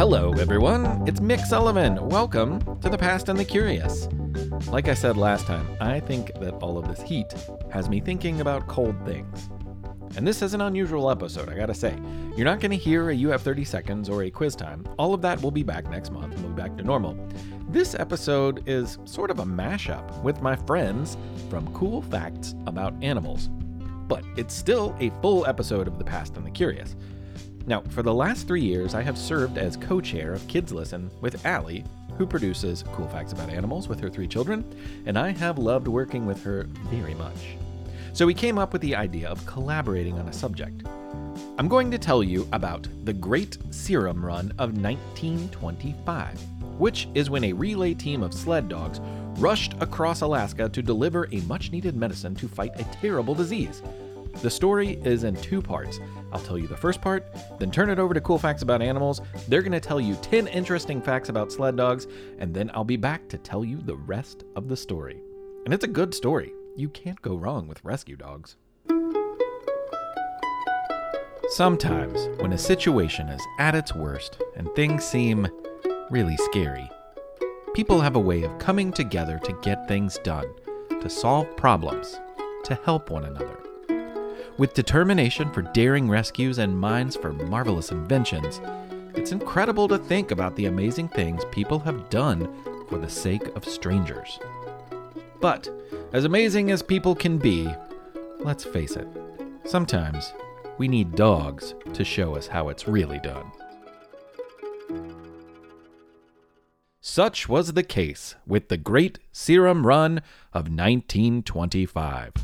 Hello, everyone. It's Mick Sullivan. Welcome to The Past and the Curious. Like I said last time, I think that all of this heat has me thinking about cold things. And this is an unusual episode, I gotta say. You're not gonna hear a You Have 30 Seconds or a quiz time. All of that will be back next month and we'll be back to normal. This episode is sort of a mashup with my friends from Cool Facts About Animals. But it's still a full episode of The Past and the Curious. Now, for the last 3 years, I have served as co-chair of Kids Listen with Allie, who produces Cool Facts About Animals with her 3 children, and I have loved working with her very much. So we came up with the idea of collaborating on a subject. I'm going to tell you about the Great Serum Run of 1925, which is when a relay team of sled dogs rushed across Alaska to deliver a much-needed medicine to fight a terrible disease. The story is in 2 parts. I'll tell you the first part, then turn it over to Cool Facts About Animals. They're going to tell you 10 interesting facts about sled dogs, and then I'll be back to tell you the rest of the story. And it's a good story. You can't go wrong with rescue dogs. Sometimes, when a situation is at its worst and things seem really scary, people have a way of coming together to get things done, to solve problems, to help one another. With determination for daring rescues and minds for marvelous inventions, it's incredible to think about the amazing things people have done for the sake of strangers. But, as amazing as people can be, let's face it, sometimes we need dogs to show us how it's really done. Such was the case with the Great Serum Run of 1925.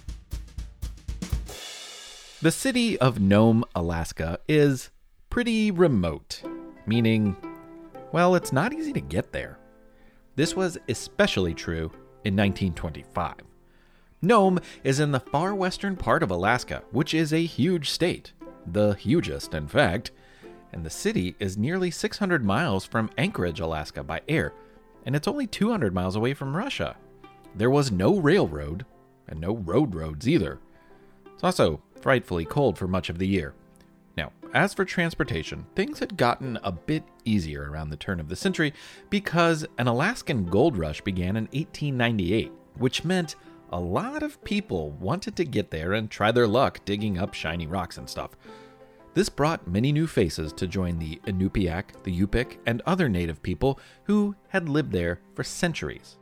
The city of Nome, Alaska is pretty remote, meaning, well, it's not easy to get there. This was especially true in 1925. Nome is in the far western part of Alaska, which is a huge state, the hugest, in fact, and the city is nearly 600 miles from Anchorage, Alaska by air, and it's only 200 miles away from Russia. There was no railroad, and no roads either. It's also frightfully cold for much of the year. Now, as for transportation, things had gotten a bit easier around the turn of the century because an Alaskan gold rush began in 1898, which meant a lot of people wanted to get there and try their luck digging up shiny rocks and stuff. This brought many new faces to join the Inupiaq, the Yupik, and other native people who had lived there for centuries.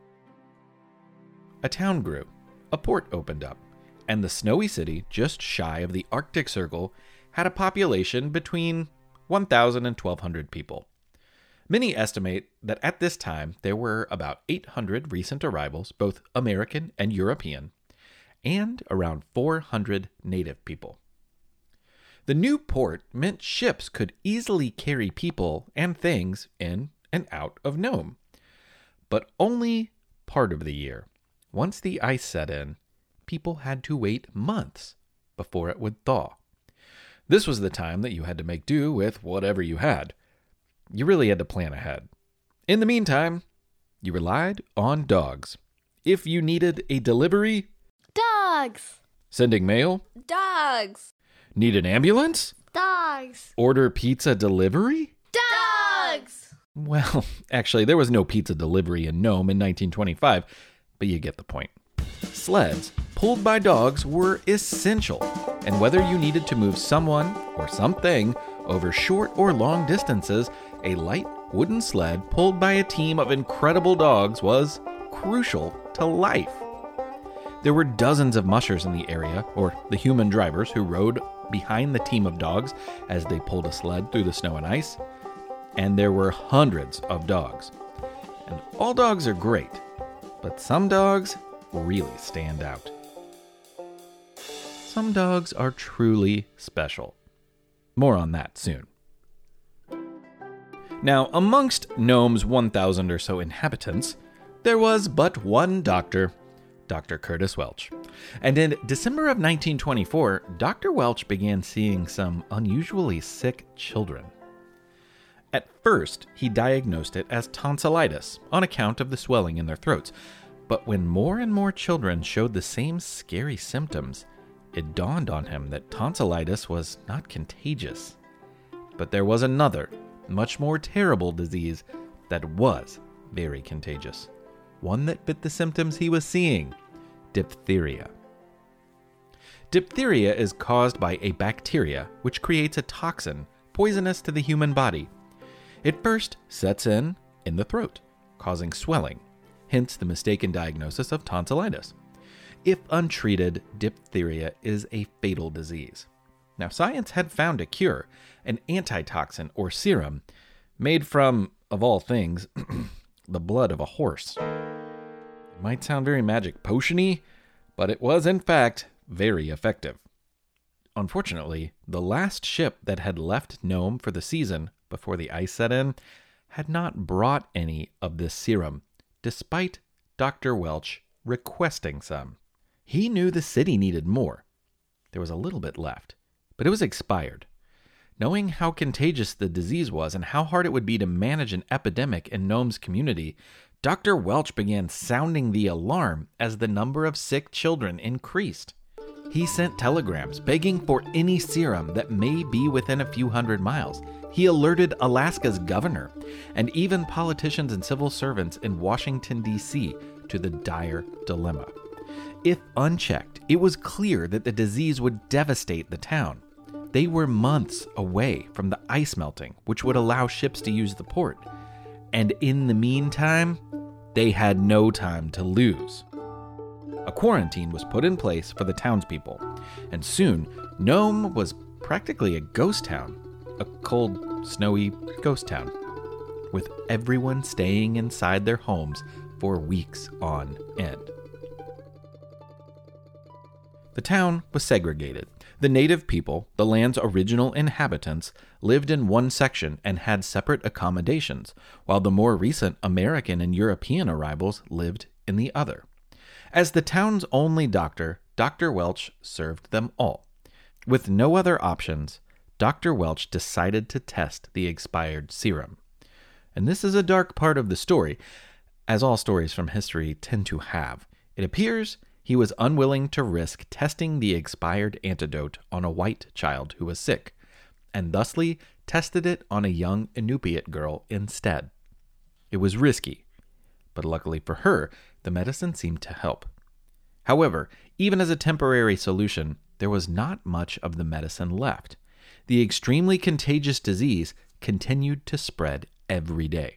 A town grew, a port opened up, and the snowy city, just shy of the Arctic Circle, had a population between 1,000 and 1,200 people. Many estimate that at this time there were about 800 recent arrivals, both American and European, and around 400 native people. The new port meant ships could easily carry people and things in and out of Nome, but only part of the year. Once the ice set in, people had to wait months before it would thaw. This was the time that you had to make do with whatever you had. You really had to plan ahead. In the meantime, you relied on dogs. If you needed a delivery, Dogs! sending mail, Dogs! need an ambulance, Dogs! order pizza delivery. Dogs! Well, actually, there was no pizza delivery in Nome in 1925, but you get the point. Sleds pulled by dogs were essential, and whether you needed to move someone or something over short or long distances, a light wooden sled pulled by a team of incredible dogs was crucial to life. There were dozens of mushers in the area, or the human drivers who rode behind the team of dogs as they pulled a sled through the snow and ice, and there were hundreds of dogs. And all dogs are great, but some dogs really stand out. Some dogs are truly special. More on that soon. Now, amongst Nome's 1,000 or so inhabitants, there was but one doctor, Dr. Curtis Welch. And in December of 1924, Dr. Welch began seeing some unusually sick children. At first, he diagnosed it as tonsillitis on account of the swelling in their throats. But when more and more children showed the same scary symptoms, it dawned on him that tonsillitis was not contagious. But there was another, much more terrible disease that was very contagious. One that fit the symptoms he was seeing: diphtheria. Diphtheria is caused by a bacteria which creates a toxin poisonous to the human body. It first sets in the throat, causing swelling, hence the mistaken diagnosis of tonsillitis. If untreated, diphtheria is a fatal disease. Now, science had found a cure, an antitoxin or serum, made from, of all things, the blood of a horse. It might sound very magic potion-y, but it was, in fact, very effective. Unfortunately, the last ship that had left Nome for the season before the ice set in had not brought any of this serum, despite Dr. Welch requesting some. He knew the city needed more. There was a little bit left, but it was expired. Knowing how contagious the disease was and how hard it would be to manage an epidemic in Nome's community, Dr. Welch began sounding the alarm as the number of sick children increased. He sent telegrams begging for any serum that may be within a few hundred miles. He alerted Alaska's governor and even politicians and civil servants in Washington, D.C. to the dire dilemma. If unchecked, it was clear that the disease would devastate the town. They were months away from the ice melting, which would allow ships to use the port. And in the meantime, they had no time to lose. A quarantine was put in place for the townspeople, and soon Nome was practically a ghost town, a cold, snowy ghost town, with everyone staying inside their homes for weeks on end. The town was segregated. The native people, the land's original inhabitants, lived in one section and had separate accommodations, while the more recent American and European arrivals lived in the other. As the town's only doctor, Dr. Welch served them all. With no other options, Dr. Welch decided to test the expired serum. And this is a dark part of the story, as all stories from history tend to have. It appears he was unwilling to risk testing the expired antidote on a white child who was sick, and thusly tested it on a young Inupiat girl instead. It was risky, but luckily for her, the medicine seemed to help. However, even as a temporary solution, there was not much of the medicine left. The extremely contagious disease continued to spread every day.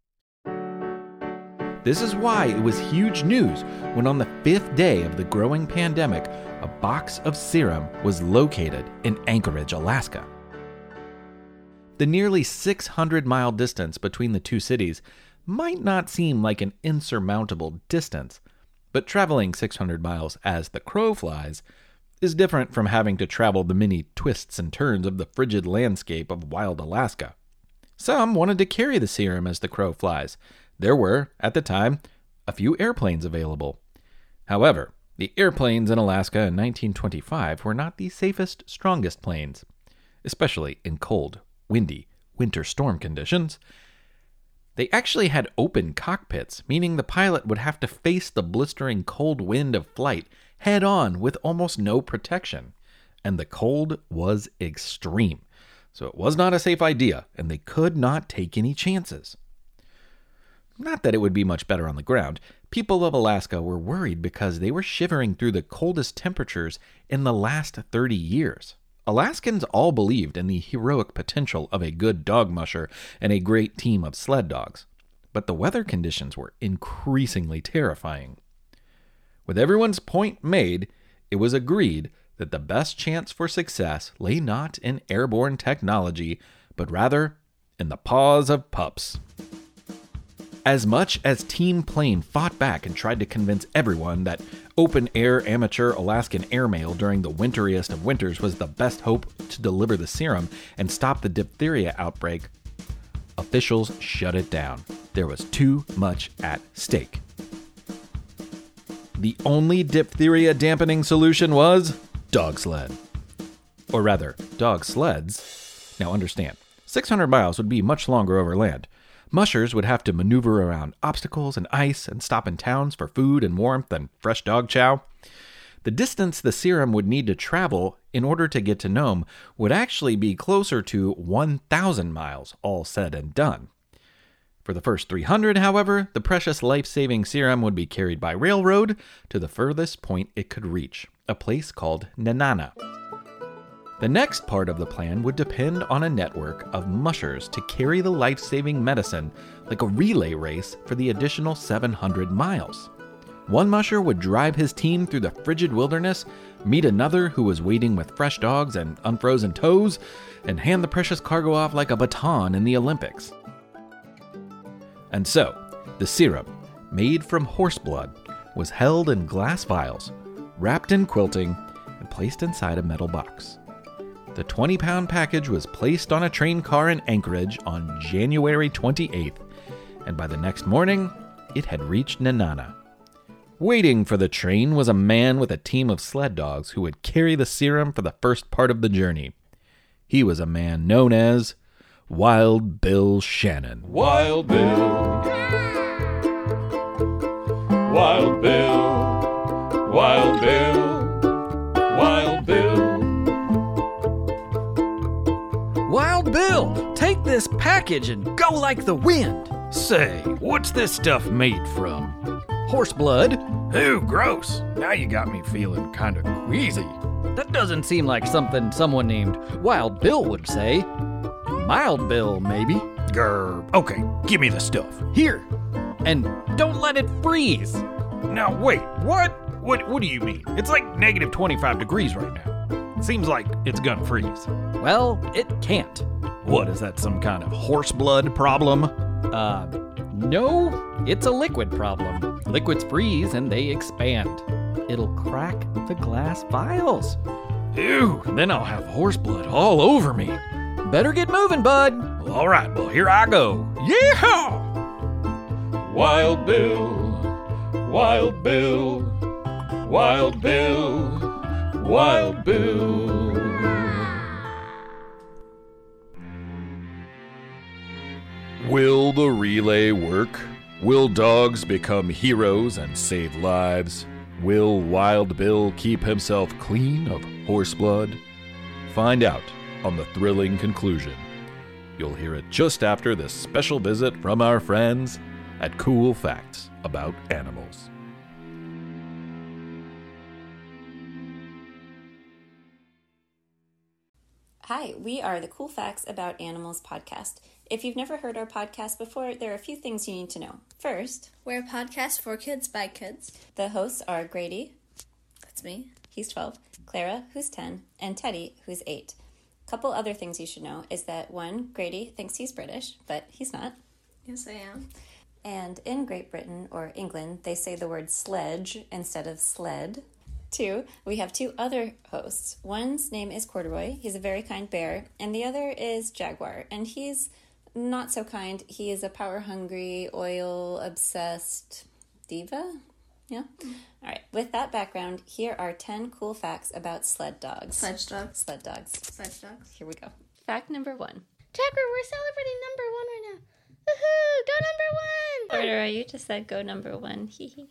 This is why it was huge news when on the 5th day of the growing pandemic, a box of serum was located in Anchorage, Alaska. The nearly 600-mile distance between the two cities might not seem like an insurmountable distance, but traveling 600 miles as the crow flies is different from having to travel the many twists and turns of the frigid landscape of wild Alaska. Some wanted to carry the serum as the crow flies. There were, at the time, a few airplanes available. However, the airplanes in Alaska in 1925 were not the safest, strongest planes, especially in cold, windy, winter storm conditions. They actually had open cockpits, meaning the pilot would have to face the blistering cold wind of flight head on with almost no protection. And the cold was extreme, so it was not a safe idea, and they could not take any chances. Not that it would be much better on the ground. People of Alaska were worried because they were shivering through the coldest temperatures in the last 30 years. Alaskans all believed in the heroic potential of a good dog musher and a great team of sled dogs, but the weather conditions were increasingly terrifying. With everyone's point made, it was agreed that the best chance for success lay not in airborne technology, but rather in the paws of pups. As much as Team Plane fought back and tried to convince everyone that open-air amateur Alaskan airmail during the winteriest of winters was the best hope to deliver the serum and stop the diphtheria outbreak, officials shut it down. There was too much at stake. The only diphtheria dampening solution was dog sled. Or rather, dog sleds. Now understand, 600 miles would be much longer over land. Mushers would have to maneuver around obstacles and ice and stop in towns for food and warmth and fresh dog chow. The distance the serum would need to travel in order to get to Nome would actually be closer to 1,000 miles, all said and done. For the first 300, however, the precious life-saving serum would be carried by railroad to the furthest point it could reach, a place called Nenana. The next part of the plan would depend on a network of mushers to carry the life-saving medicine like a relay race for the additional 700 miles. One musher would drive his team through the frigid wilderness, meet another who was waiting with fresh dogs and unfrozen toes, and hand the precious cargo off like a baton in the Olympics. And so, the serum, made from horse blood, was held in glass vials, wrapped in quilting, and placed inside a metal box. The 20-pound package was placed on a train car in Anchorage on January 28th, and by the next morning, it had reached Nenana. Waiting for the train was a man with a team of sled dogs who would carry the serum for the first part of the journey. He was a man known as Wild Bill Shannon. Wild Bill. Wild Bill. Wild Bill. Wild Bill. Wild Bill, take this package and go like the wind. Say, what's this stuff made from? Horse blood? Ew, gross. Now you got me feeling kind of queasy. That doesn't seem like something someone named Wild Bill would say. Mild Bill, maybe. Grr. Okay, give me the stuff. Here. And don't let it freeze. Now, wait, what? What do you mean? It's like negative 25 degrees right now. Seems like it's gonna freeze. Well, it can't. What, is that some kind of horse blood problem? No, it's a liquid problem. Liquids freeze and they expand. It'll crack the glass vials. Ew, then I'll have horse blood all over me. Better get moving, bud. Well, all right, well, here I go. Yeehaw! Wild Bill. Wild Bill. Wild Bill. Wild Bill. Will the relay work? Will dogs become heroes and save lives? Will Wild Bill keep himself clean of horse blood? Find out on the thrilling conclusion. You'll hear it just after this special visit from our friends at Cool Facts About Animals. Hi, we are the Cool Facts About Animals podcast. If you've never heard our podcast before, there are a few things you need to know. First, We're a podcast for kids by kids. the hosts are Grady, That's me. he's 12, Clara, who's 10, and Teddy, who's 8. A couple other things you should know is that 1, Grady thinks he's British, but he's not. Yes, I am. And in Great Britain or England, they say the word sledge instead of sled. 2, we have 2 other hosts. One's name is Corduroy. He's a very kind bear. And the other is Jaguar. And he's not so kind. He is a power-hungry, oil-obsessed diva. Yeah? All right. With that background, here are 10 cool facts about sled dogs. Sledge dogs. Sled dogs. Sledge dogs. Here we go. Fact number 1. Jaguar, we're celebrating number 1 right now. Woohoo! Go number 1! Corduroy, you just said go number 1. Hee hee.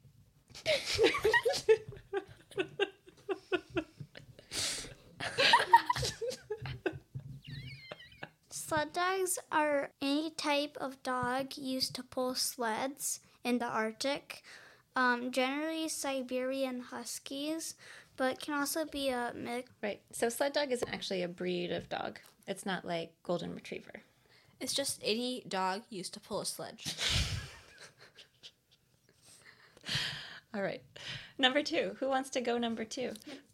Sled dogs are any type of dog used to pull sleds in the Arctic. Generally Siberian Huskies, but can also be a mix. Right. So sled dog isn't actually a breed of dog. It's not like golden retriever. It's just any dog used to pull a sledge. All right. Number 2. Who wants to go number 2?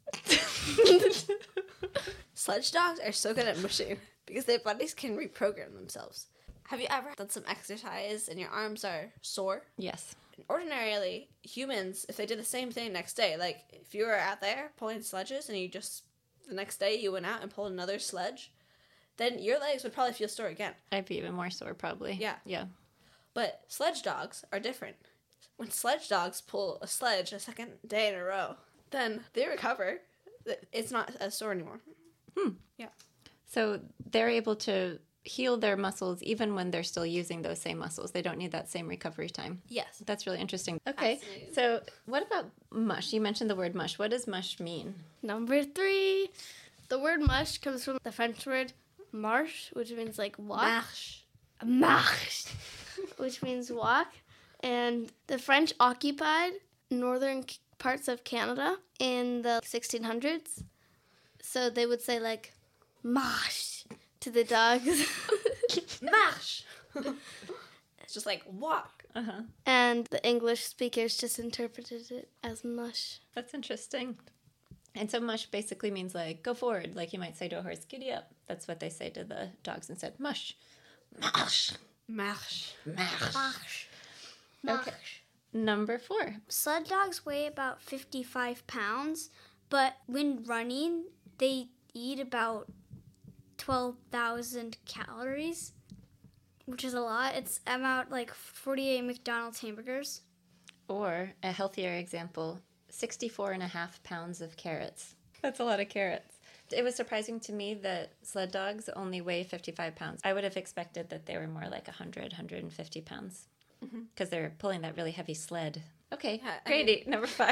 Sledge dogs are so good at mushing because their bodies can reprogram themselves. Have you ever done some exercise and your arms are sore? Yes. Ordinarily, humans, if they did the same thing next day, like if you were out there pulling sledges and you just, the next day you went out and pulled another sledge, then your legs would probably feel sore again. I'd be even more sore probably. Yeah. Yeah. But sledge dogs are different. When sledge dogs pull a sledge a second day in a row, then they recover. It's not as sore anymore. So they're able to heal their muscles even when they're still using those same muscles. They don't need that same recovery time. Yes. That's really interesting. Okay, Fascinating. so what about mush? You mentioned the word mush. What does mush mean? Number 3, the word mush comes from the French word marche, which means like walk. Marche. Marche, which means walk. And the French occupied northern parts of Canada in the 1600s. So they would say like marche to the dogs. Marche. It's just like walk. And the English speakers just interpreted it as mush. That's interesting. And so mush basically means like go forward. Like you might say to a horse, giddy up. That's what they say to the dogs instead. Mush. Mush. Marche. Mush. Okay. Number 4. Sled dogs weigh about 55 pounds, but when running, they eat about 12,000 calories, which is a lot. It's about like 48 McDonald's hamburgers. Or a healthier example, 64.5 pounds of carrots. That's a lot of carrots. It was surprising to me that sled dogs only weigh 55 pounds. I would have expected that they were more like 100, 150 pounds because they're pulling that really heavy sled. Okay, Yeah, I Grady, number 5.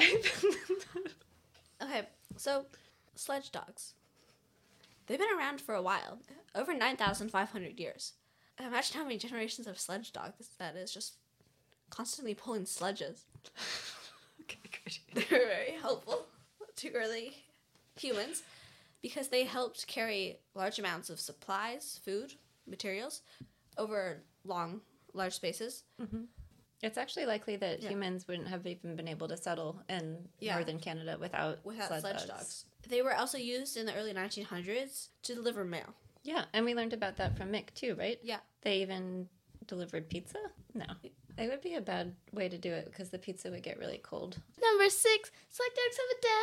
Okay, so sledge dogs. They've been around for a while, over 9,500 years. Imagine how many generations of sledge dogs that is, just constantly pulling sledges. Okay, Grady. They're very helpful to early humans because they helped carry large amounts of supplies, food, materials over large spaces. It's actually likely that humans wouldn't have even been able to settle in northern Canada without Sledge dogs. They were also used in the early 1900s to deliver mail. Yeah, and we learned about that from Mick too, right? Yeah. They even delivered pizza? No. It would be a bad way to do it because the pizza would get really cold. Number 6, sled dogs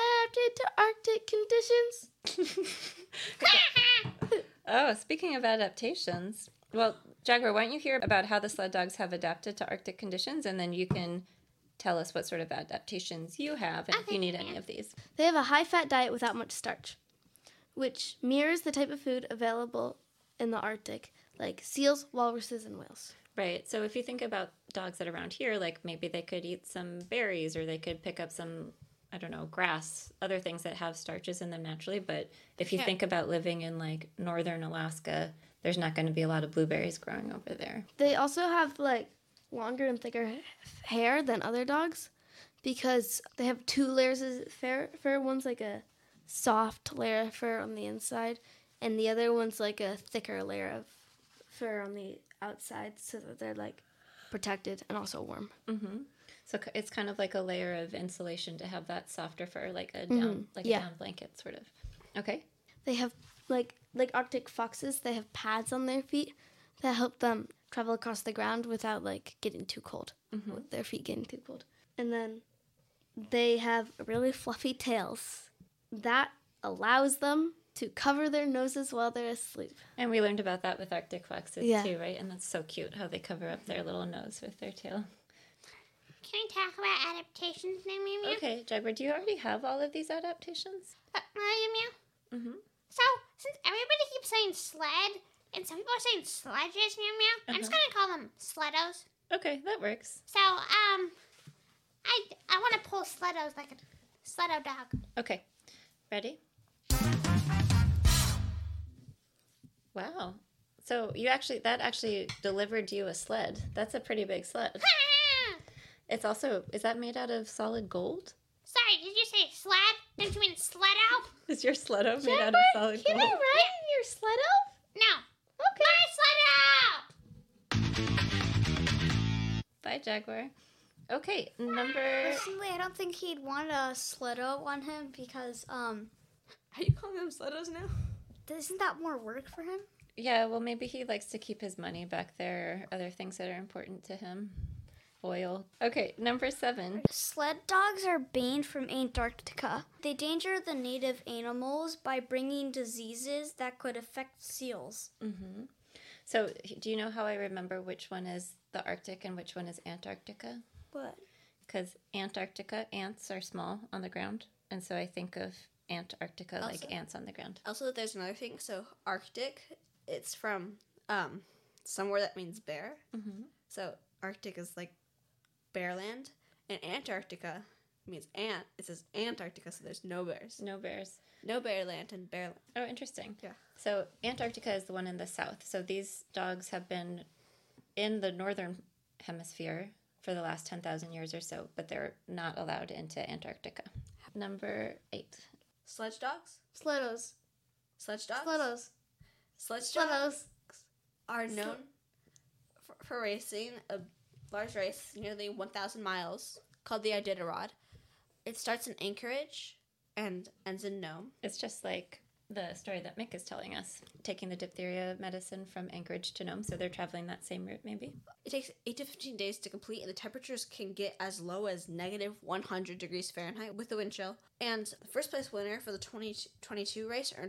have adapted to Arctic conditions. Oh, speaking of adaptations, well, Jaguar, why don't you hear about how the sled dogs have adapted to Arctic conditions, and then you can tell us what sort of adaptations you have and if you need any of these. They have a high-fat diet without much starch, which mirrors the type of food available in the Arctic, like seals, walruses, and whales. Right. So if you think about dogs that are around here, like maybe they could eat some berries or they could pick up some, I don't know, grass, other things that have starches in them naturally. But if you think about living in like northern Alaska, there's not going to be a lot of blueberries growing over there. They also have like longer and thicker hair than other dogs because they have 2 layers of fur. One's like a soft layer of fur on the inside, and the other one's like a thicker layer of fur on the outside, so that they're like protected and also warm. So it's kind of like a layer of insulation to have that softer fur, like a down, a down blanket, sort of. Okay. They have like Arctic foxes. They have pads on their feet that help them travel across the ground without like getting too cold, with their feet getting too cold. And then they have really fluffy tails that allows them to cover their noses while they're asleep. And we learned about that with Arctic foxes too, right? And that's so cute how they cover up their little nose with their tail. Can I talk about adaptations now, Mew Mew? Okay, Jaguar, do you already have all of these adaptations? Mew Mew? So, since everybody keeps saying sled, and some people are saying sledges, Mew Mew, I'm just gonna call them sleddos. Okay, that works. So, I want to pull sleddos like a sleddo dog. Okay, ready? Wow. So that actually delivered you a sled. That's a pretty big sled. It's also, is that made out of solid gold? Sorry, did you say sled? Didn't you mean sleddo? Is your sleddo made out of solid gold? Right? Your sleddo? No. Okay. My sleddo! Bye, Jaguar. Okay, number... Personally, I don't think he'd want a sleddo on him because, Are you calling them sleddos now? isn't that more work for him? Yeah, well, maybe he likes to keep his money back there, or other things that are important to him. Oil. Okay, number 7. Sled dogs are banned from Antarctica. They endanger the native animals by bringing diseases that could affect seals. So, do you know how I remember which one is the Arctic and which one is Antarctica? What? Because Antarctica, ants are small on the ground, and so I think of Antarctica like ants on the ground. Also, there's another thing. So, Arctic, it's from somewhere that means bear. Mm-hmm. So Arctic is like bear land, and Antarctica means ant. It says Antarctica, so there's no bears. No bears. No bear land and bear land. Oh, interesting. Yeah. So Antarctica is the one in the south. So these dogs have been in the northern hemisphere for the last 10,000 years or so, but they're not allowed into Antarctica. Number 8. Sledge dogs? Sleddos. Sledge dogs? Sleddos. Sledge dogs Sleddos. are known for racing a large race, nearly 1,000 miles, called the Iditarod. It starts in Anchorage and ends in Nome. It's just like the story that Mick is telling us, taking the diphtheria medicine from Anchorage to Nome, so they're traveling that same route maybe. It takes 8 to 15 days to complete, and the temperatures can get as low as negative 100 degrees Fahrenheit with the wind chill. And the first place winner for the 2022 race earned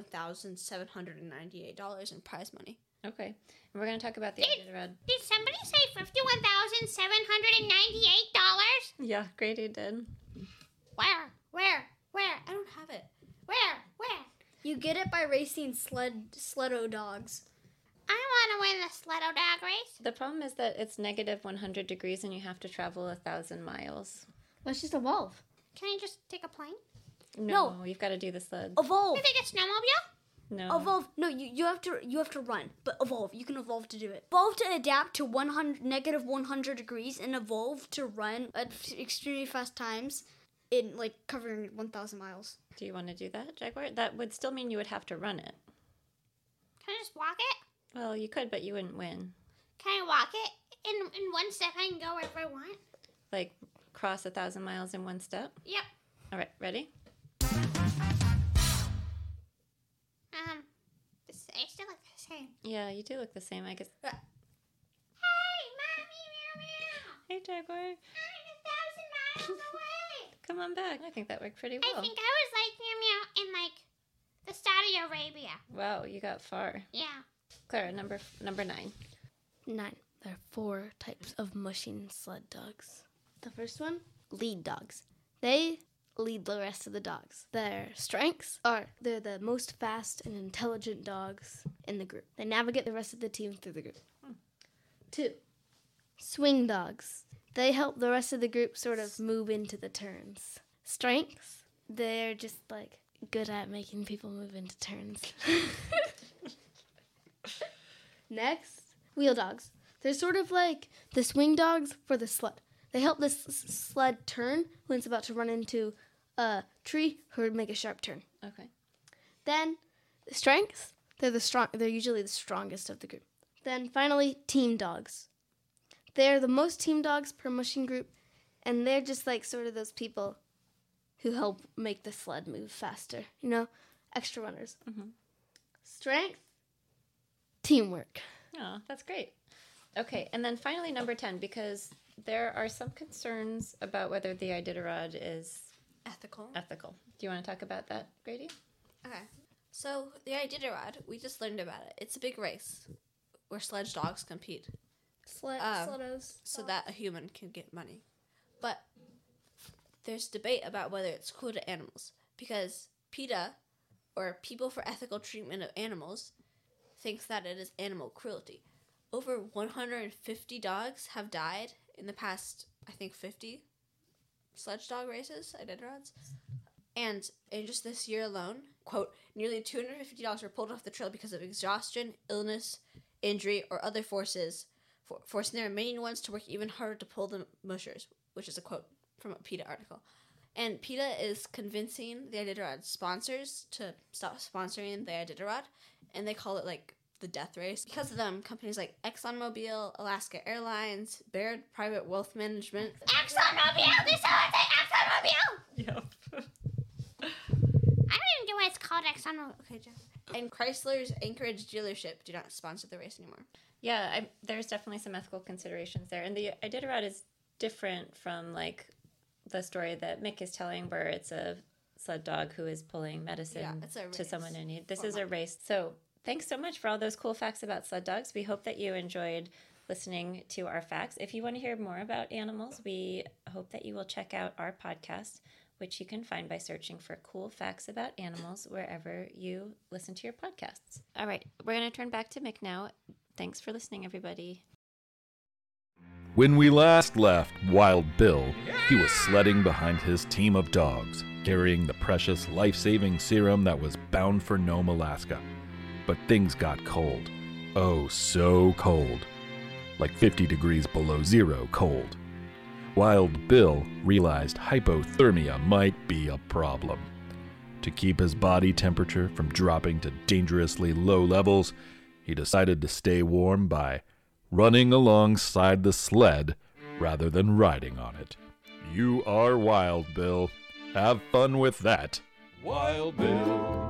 $51,798 in prize money. Okay. And we're going to talk about the Iditarod. Did somebody say $51,798? Yeah, Grady did. Where? I don't have it. Where? You get it by racing sleddo dogs. I want to win the Sleddo Dog race. The problem is that it's negative 100 degrees and you have to travel 1,000 miles. Let's just evolve. Can I just take a plane? No, you've got to do the sled. Evolve. Can I take a snowmobile? No. Evolve. No, you have to run, but evolve. You can evolve to do it. Evolve to adapt to negative 100 degrees and evolve to run at extremely fast times in like covering 1,000 miles. Do you want to do that, Jaguar? That would still mean you would have to run it. Can I just walk it? Well, you could, but you wouldn't win. Can I walk it? In one step, I can go wherever I want? Like, cross 1,000 miles in one step? Yep. All right, ready? I still look the same. Yeah, you do look the same, I guess. Hey, Mommy, meow, meow. Hey, Jaguar. I'm 1,000 miles away. Come on back. I think that worked pretty well. I think I was like meow meow in like the Saudi Arabia. Wow, you got far. Yeah. Clara, number 9. 9. There are 4 types of mushing sled dogs. The first one, lead dogs. They lead the rest of the dogs. Their strengths are they're the most fast and intelligent dogs in the group. They navigate the rest of the team through the group. 2. Swing dogs. They help the rest of the group sort of move into the turns. Strengths, they're just like good at making people move into turns. Next, wheel dogs. They're sort of like the swing dogs for the sled. They help the sled turn when it's about to run into a tree or make a sharp turn. Okay. Then, the strengths, they're usually the strongest of the group. Then finally, team dogs. They're the most team dogs per mushing group, and they're just like sort of those people who help make the sled move faster. You know, extra runners. Mm-hmm. Strength, teamwork. Oh, that's great. Okay, and then finally number 10, because there are some concerns about whether the Iditarod is Ethical. Do you want to talk about that, Grady? Okay. So the Iditarod, we just learned about it. It's a big race where sledge dogs compete Sleddos. so that a human can get money. But there's debate about whether it's cruel to animals because PETA, or People for Ethical Treatment of Animals, thinks that it is animal cruelty. Over 150 dogs have died in the past, I think, 50 sledge dog races, Iditarods. And in just this year alone, quote, nearly 250 dogs were pulled off the trail because of exhaustion, illness, injury, or other forces, forcing their remaining ones to work even harder to pull the mushers, which is a quote from a PETA article. And PETA is convincing the Iditarod sponsors to stop sponsoring the Iditarod, and they call it, like, the death race. Because of them, companies like ExxonMobil, Alaska Airlines, Baird Private Wealth Management... ExxonMobil! Did someone say ExxonMobil? Yep. I don't even know why it's called ExxonMobil. Okay, Jeff. And Chrysler's Anchorage dealership do not sponsor the race anymore. Yeah, there's definitely some ethical considerations there. And the Iditarod is different from, like, the story that Mick is telling where it's a sled dog who is pulling medicine it's a to race. someone in need. This is a race. So thanks so much for all those cool facts about sled dogs. We hope that you enjoyed listening to our facts. If you want to hear more about animals, we hope that you will check out our podcast, which you can find by searching for cool facts about animals wherever you listen to your podcasts. All right, we're going to turn back to Mick now. Thanks for listening, everybody. When we last left Wild Bill, he was sledding behind his team of dogs, carrying the precious life-saving serum that was bound for Nome, Alaska. But things got cold. Oh, so cold. Like 50 degrees below zero cold. Wild Bill realized hypothermia might be a problem. To keep his body temperature from dropping to dangerously low levels, he decided to stay warm by running alongside the sled rather than riding on it. You are Wild Bill. Have fun with that. Wild Bill.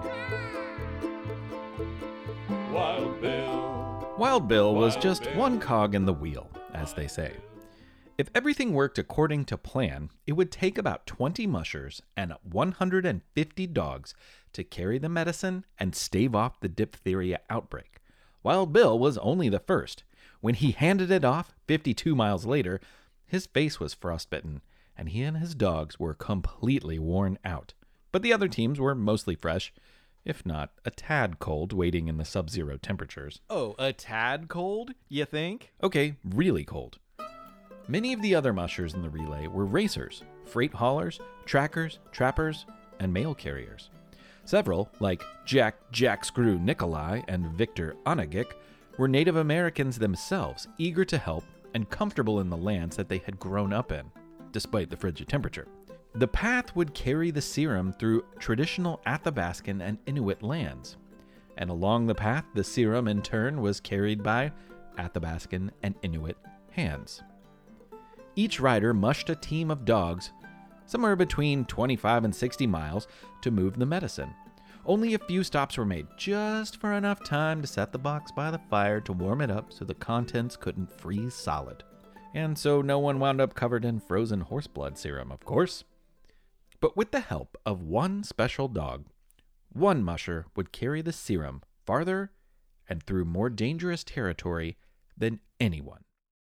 Wild Bill. Wild Bill was Wild just Bill. one cog in the wheel, as they say. If everything worked according to plan, it would take about 20 mushers and 150 dogs to carry the medicine and stave off the diphtheria outbreak. Wild Bill was only the first. When he handed it off 52 miles later, his face was frostbitten, and he and his dogs were completely worn out. But the other teams were mostly fresh, if not a tad cold, waiting in the sub-zero temperatures. Oh, a tad cold, you think? Okay, really cold. Many of the other mushers in the relay were racers, freight haulers, trackers, trappers, and mail carriers. Several, like Jack Screw Nikolai and Victor Onagik, were Native Americans themselves, eager to help and comfortable in the lands that they had grown up in, despite the frigid temperature. The path would carry the serum through traditional Athabascan and Inuit lands, and along the path the serum in turn was carried by Athabascan and Inuit hands. Each rider mushed a team of dogs somewhere between 25 and 60 miles to move the medicine. Only a few stops were made, just for enough time to set the box by the fire to warm it up so the contents couldn't freeze solid. And so no one wound up covered in frozen horse blood serum, of course. But with the help of one special dog, one musher would carry the serum farther and through more dangerous territory than anyone.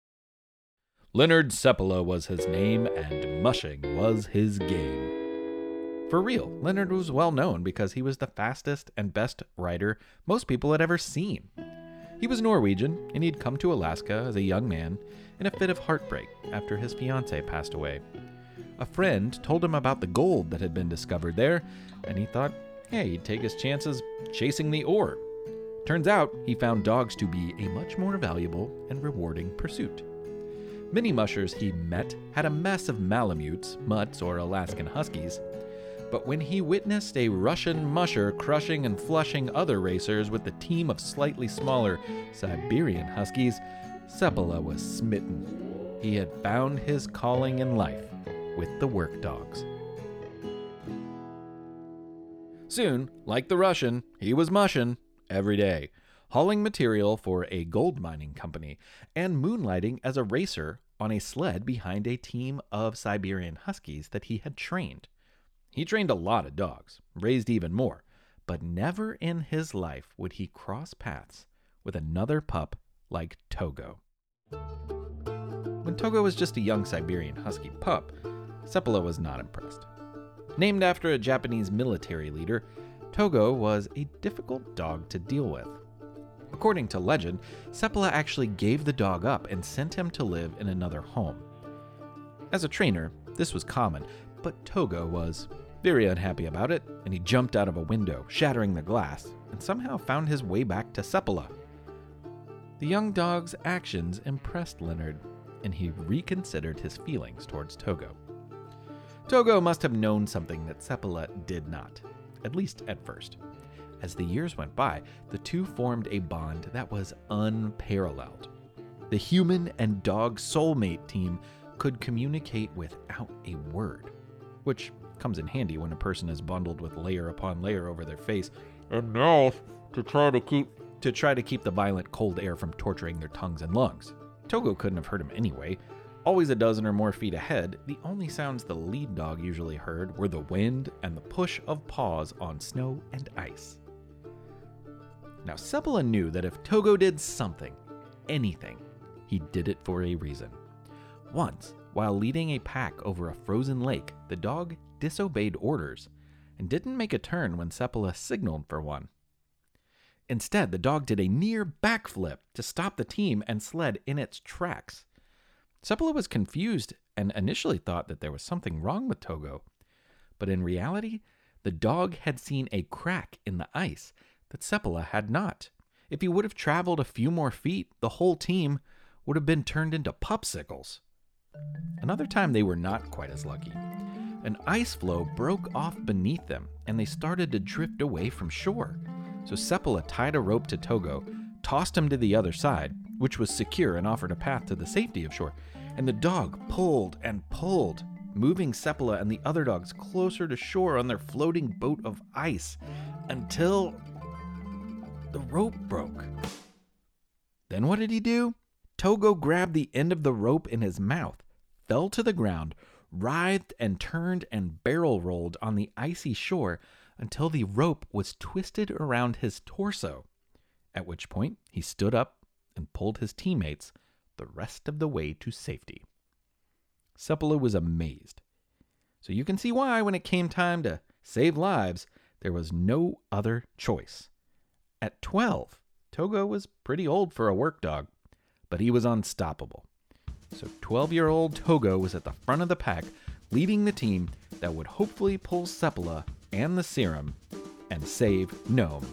Leonard Seppala was his name, and mushing was his game. For real, Leonard was well known because he was the fastest and best rider most people had ever seen. He was Norwegian, and he'd come to Alaska as a young man in a fit of heartbreak after his fiancée passed away. A friend told him about the gold that had been discovered there, and he thought, hey, he'd take his chances chasing the ore. Turns out, he found dogs to be a much more valuable and rewarding pursuit. Many mushers he met had a mess of Malamutes, mutts, or Alaskan Huskies, but when he witnessed a Russian musher crushing and flushing other racers with a team of slightly smaller Siberian Huskies, Seppala was smitten. He had found his calling in life with the work dogs. Soon, like the Russian, he was mushin' every day, hauling material for a gold mining company and moonlighting as a racer on a sled behind a team of Siberian Huskies that he had trained. He trained a lot of dogs, raised even more, but never in his life would he cross paths with another pup like Togo. When Togo was just a young Siberian Husky pup, Seppala was not impressed. Named after a Japanese military leader, Togo was a difficult dog to deal with. According to legend, Seppala actually gave the dog up and sent him to live in another home. As a trainer, this was common, but Togo was very unhappy about it, and he jumped out of a window, shattering the glass, and somehow found his way back to Seppala. The young dog's actions impressed Leonard, and he reconsidered his feelings towards Togo. Togo must have known something that Seppala did not, at least at first. As the years went by, the two formed a bond that was unparalleled. The human and dog soulmate team could communicate without a word, which comes in handy when a person is bundled with layer upon layer over their face and mouth to try to keep the violent cold air from torturing their tongues and lungs. Togo couldn't have heard him anyway. Always a dozen or more feet ahead, the only sounds the lead dog usually heard were the wind and the push of paws on snow and ice. Now, Seppala knew that if Togo did something, anything, he did it for a reason. Once, while leading a pack over a frozen lake, the dog disobeyed orders and didn't make a turn when Seppala signaled for one. Instead, the dog did a near backflip to stop the team and sled in its tracks. Seppala was confused and initially thought that there was something wrong with Togo. But in reality, the dog had seen a crack in the ice that Seppala had not. If he would have traveled a few more feet, the whole team would have been turned into popsicles. Another time they were not quite as lucky. An ice floe broke off beneath them, and they started to drift away from shore. So Seppala tied a rope to Togo, tossed him to the other side, which was secure and offered a path to the safety of shore, and the dog pulled and pulled, moving Seppala and the other dogs closer to shore on their floating boat of ice, until the rope broke. Then what did he do? Togo grabbed the end of the rope in his mouth, fell to the ground, writhed and turned and barrel rolled on the icy shore until the rope was twisted around his torso, at which point he stood up and pulled his teammates the rest of the way to safety. Seppala was amazed. So you can see why, when it came time to save lives, there was no other choice. At 12, Togo was pretty old for a work dog, but he was unstoppable. So 12-year-old Togo was at the front of the pack, leading the team that would hopefully pull Seppala and the serum and save Nome.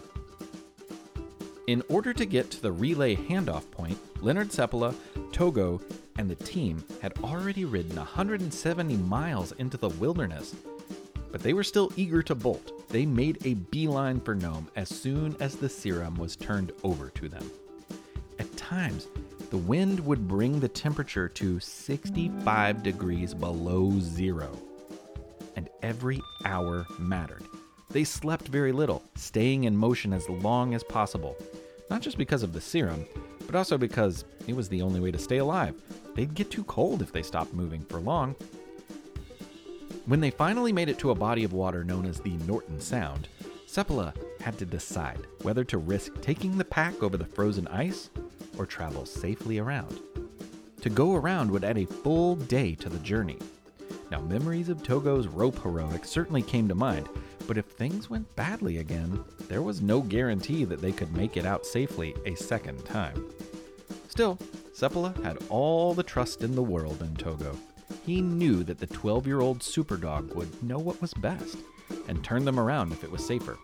In order to get to the relay handoff point, Leonard Seppala, Togo, and the team had already ridden 170 miles into the wilderness, but they were still eager to bolt. They made a beeline for Nome as soon as the serum was turned over to them. At times, the wind would bring the temperature to 65 degrees below zero, and every hour mattered. They slept very little, staying in motion as long as possible, not just because of the serum, but also because it was the only way to stay alive. They'd get too cold if they stopped moving for long. When they finally made it to a body of water known as the Norton Sound, Seppala had to decide whether to risk taking the pack over the frozen ice or travel safely around. To go around would add a full day to the journey. Now, memories of Togo's rope heroics certainly came to mind, but if things went badly again, there was no guarantee that they could make it out safely a second time. Still, Seppala had all the trust in the world in Togo. He knew that the 12-year-old superdog would know what was best and turn them around if it was safer.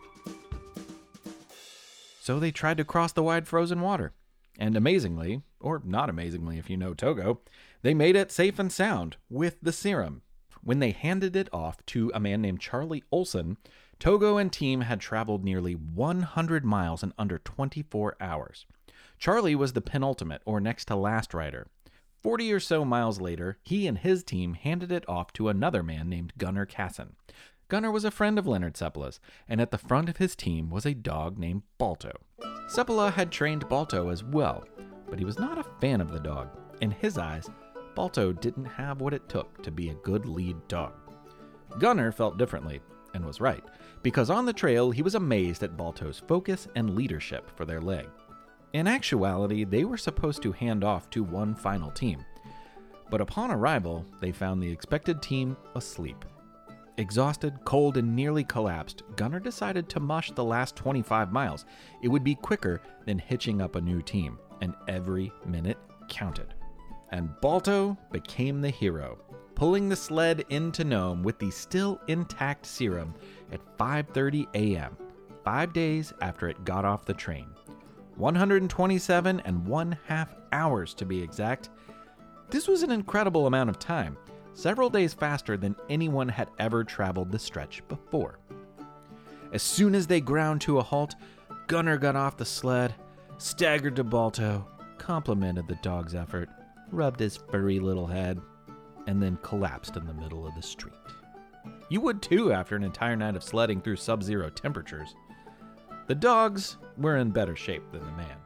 So they tried to cross the wide frozen water. And amazingly, or not amazingly if you know Togo, they made it safe and sound with the serum. When they handed it off to a man named Charlie Olson, Togo and team had traveled nearly 100 miles in under 24 hours. Charlie was the penultimate, or next to last rider. 40 or so miles later, he and his team handed it off to another man named Gunnar Kasson. Gunnar was a friend of Leonard Seppala's, and at the front of his team was a dog named Balto. Seppala had trained Balto as well, but he was not a fan of the dog. In his eyes, Balto didn't have what it took to be a good lead dog. Gunnar felt differently, and was right, because on the trail he was amazed at Balto's focus and leadership for their leg. In actuality, they were supposed to hand off to one final team, but upon arrival, they found the expected team asleep. Exhausted, cold, and nearly collapsed, Gunnar decided to mush the last 25 miles. It would be quicker than hitching up a new team, and every minute counted. And Balto became the hero, pulling the sled into Nome with the still intact serum at 5:30 a.m., 5 days after it got off the train. 127 1/2 hours to be exact. This was an incredible amount of time, several days faster than anyone had ever traveled the stretch before. As soon as they ground to a halt, Gunnar got off the sled, staggered to Balto, complimented the dog's effort, rubbed his furry little head, and then collapsed in the middle of the street. You would too after an entire night of sledding through sub-zero temperatures. The dogs were in better shape than the man.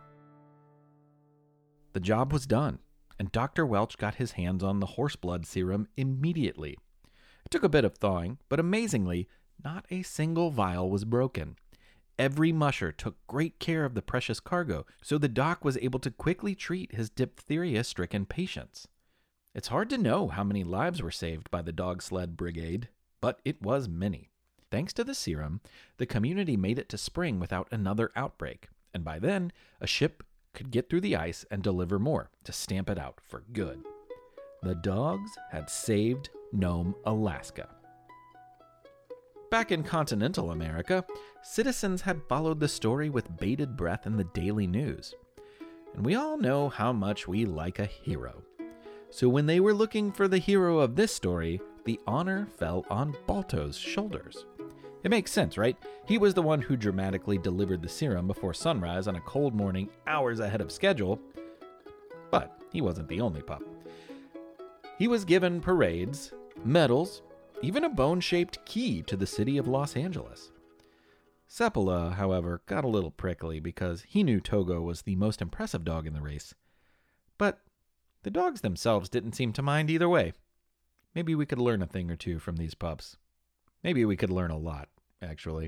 The job was done, and Dr. Welch got his hands on the horse blood serum immediately. It took a bit of thawing, but amazingly, not a single vial was broken. Every musher took great care of the precious cargo, so the doc was able to quickly treat his diphtheria-stricken patients. It's hard to know how many lives were saved by the dog sled brigade, but it was many. Thanks to the serum, the community made it to spring without another outbreak, and by then, a ship could get through the ice and deliver more to stamp it out for good. The dogs had saved Nome, Alaska. Back in continental America, citizens had followed the story with bated breath in the daily news. And we all know how much we like a hero. So when they were looking for the hero of this story, the honor fell on Balto's shoulders. It makes sense, right? He was the one who dramatically delivered the serum before sunrise on a cold morning, hours ahead of schedule. But he wasn't the only pup. He was given parades, medals, even a bone-shaped key to the city of Los Angeles. Seppala, however, got a little prickly because he knew Togo was the most impressive dog in the race. But the dogs themselves didn't seem to mind either way. Maybe we could learn a thing or two from these pups. Maybe we could learn a lot, actually.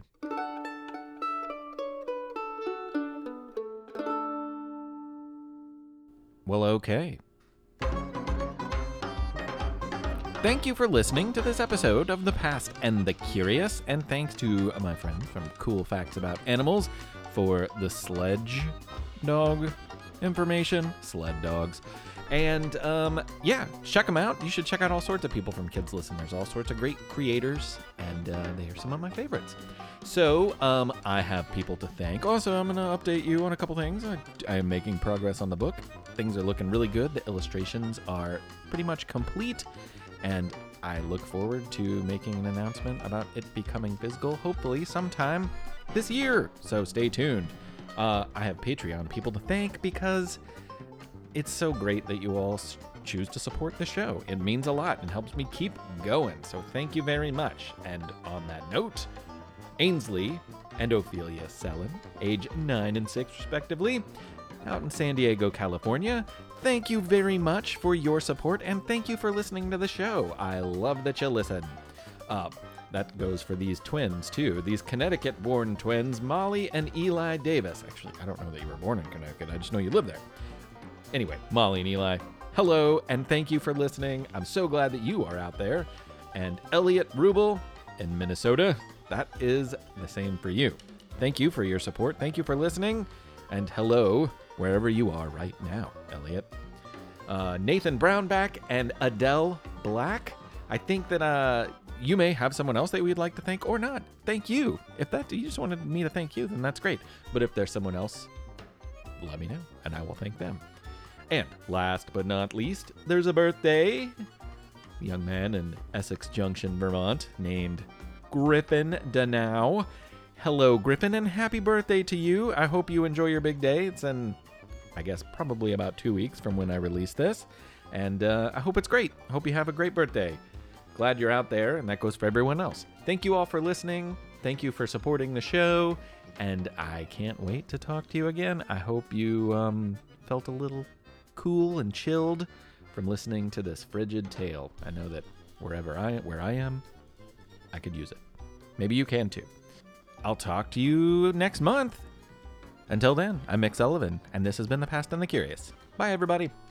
Well, okay. Thank you for listening to this episode of The Past and the Curious, and thanks to my friends from Cool Facts About Animals for the sledge dog information. Sled dogs. And yeah, check them out. You should check out all sorts of people from Kids Listen. There's all sorts of great creators, and they are some of my favorites. So I have people to thank. Also, I'm going to update you on a couple things. I am making progress on the book. Things are looking really good. The illustrations are pretty much complete, and I look forward to making an announcement about it becoming physical, hopefully sometime this year. So stay tuned. I have Patreon people to thank because it's so great that you all choose to support the show. It means a lot and helps me keep going. So thank you very much. And on that note, Ainsley and Ophelia Sellen, age 9 and 6 respectively, out in San Diego, California, thank you very much for your support, and thank you for listening to the show. I love that you listen. That goes for these twins, too. These Connecticut-born twins, Molly and Eli Davis. Actually, I don't know that you were born in Connecticut. I just know you live there. Anyway, Molly and Eli, hello, and thank you for listening. I'm so glad that you are out there. And Elliot Rubel in Minnesota, that is the same for you. Thank you for your support. Thank you for listening. And hello, wherever you are right now, Elliot. Nathan Brownback and Adele Black. I think that you may have someone else that we'd like to thank or not. Thank you. If you just wanted me to thank you, then that's great. But if there's someone else, let me know, and I will thank them. And last but not least, there's a birthday. A young man in Essex Junction, Vermont, named Griffin Danow. Hello, Griffin, and happy birthday to you. I hope you enjoy your big day. It's in, I guess, probably about 2 weeks from when I release this. And I hope it's great. I hope you have a great birthday. Glad you're out there, and that goes for everyone else. Thank you all for listening. Thank you for supporting the show. And I can't wait to talk to you again. I hope you felt a little cool and chilled from listening to this frigid tale. I know that where I am, I could use it. Maybe you can too. I'll talk to you next month. Until then, I'm Mick Sullivan, and this has been The Past and the Curious. Bye, everybody.